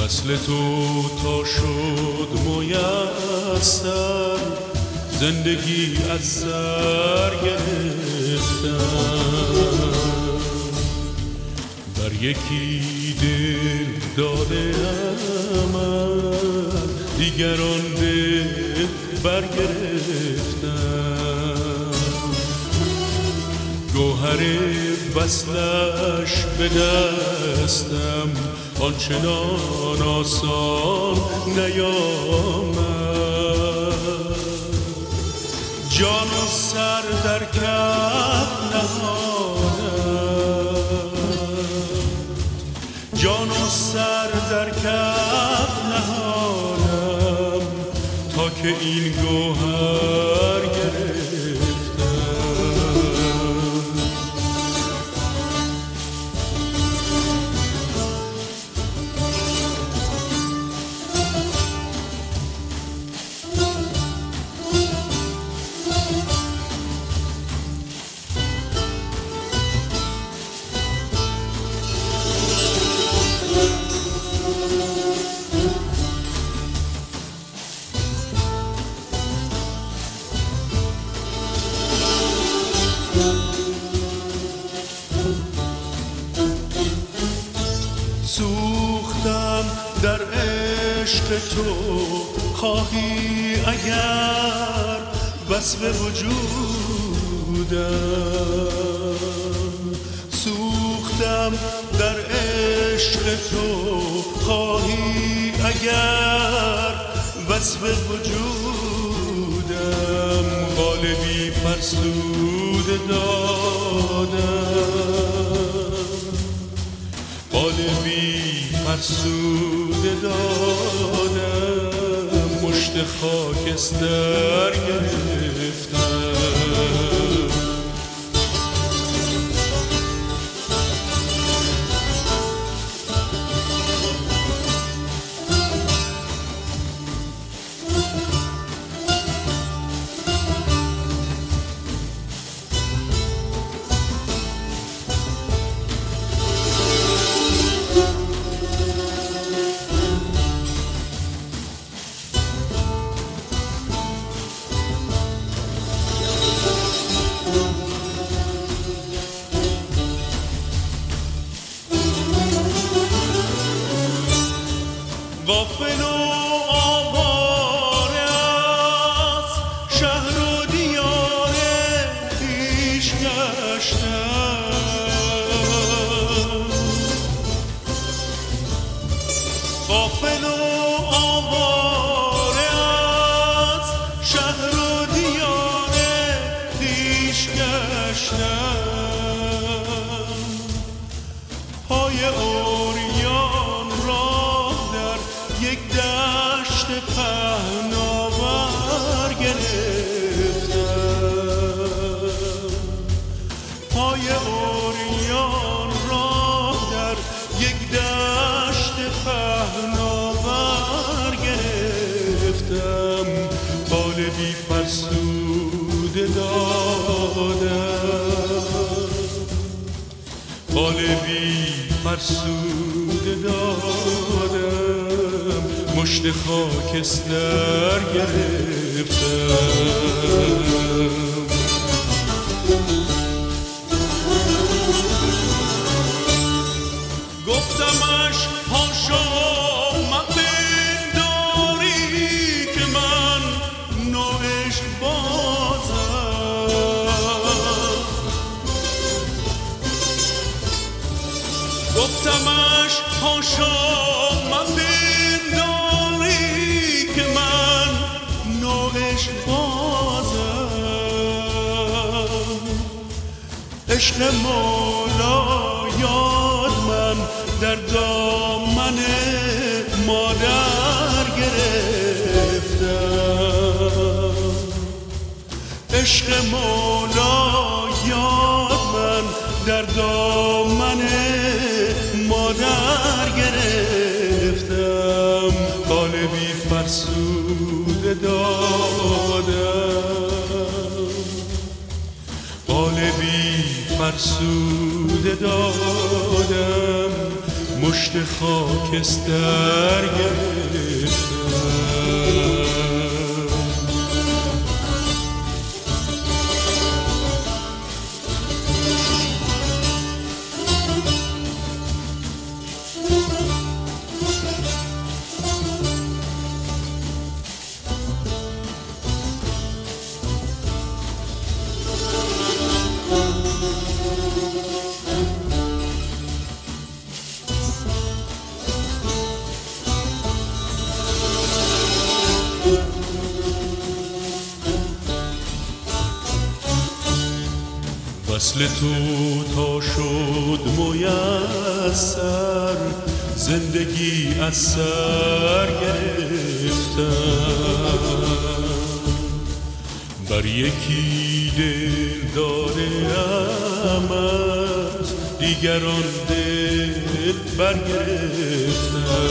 وصل تو تا شد میسر زندگی از سر گرفتم بر یکی دل داده من دیگران دل برگرفتم گوهر وصلش به دستم آنچنان آسان نیامد جان و سر در کف نهادم جان و سر در کف نهادم تا که این گوهر گرفتم سوختم در عشق تو خواهی اگر وصف وجودم سوختم در عشق تو خواهی اگر وصف وجودم قالبی فرسوده دادم قالبی فرسوده دادم مشت خاکستر گرفتم غافل و آواره از شهر و دیار خویش گشتم غافل و آواره از شهر و دیار خویش گشتم پای اوریان یک دشت پهناور گرفتم پای اوریان راه در یک دشت پهناور گرفتم قالبی فرسوده دادم قالبی فرسوده دادم مشت خاکستر گرفتم گفتمش هاشا مپنداری که من نوعشق بازم گفتمش هاشا مپنداری که من نوعشق بازم عشق مولا یاد من در دامن مادر گرفتم عشق مولا یاد من در دامن مادر گرفتم قالبی فرسوده دادم قالبی فرسوده دادم مشت خاکستر گرفتم. وصل تو تا شد میسر، زندگی از سر گرفتم. بر یکی دل دارم، دیگران دل برگرفتم.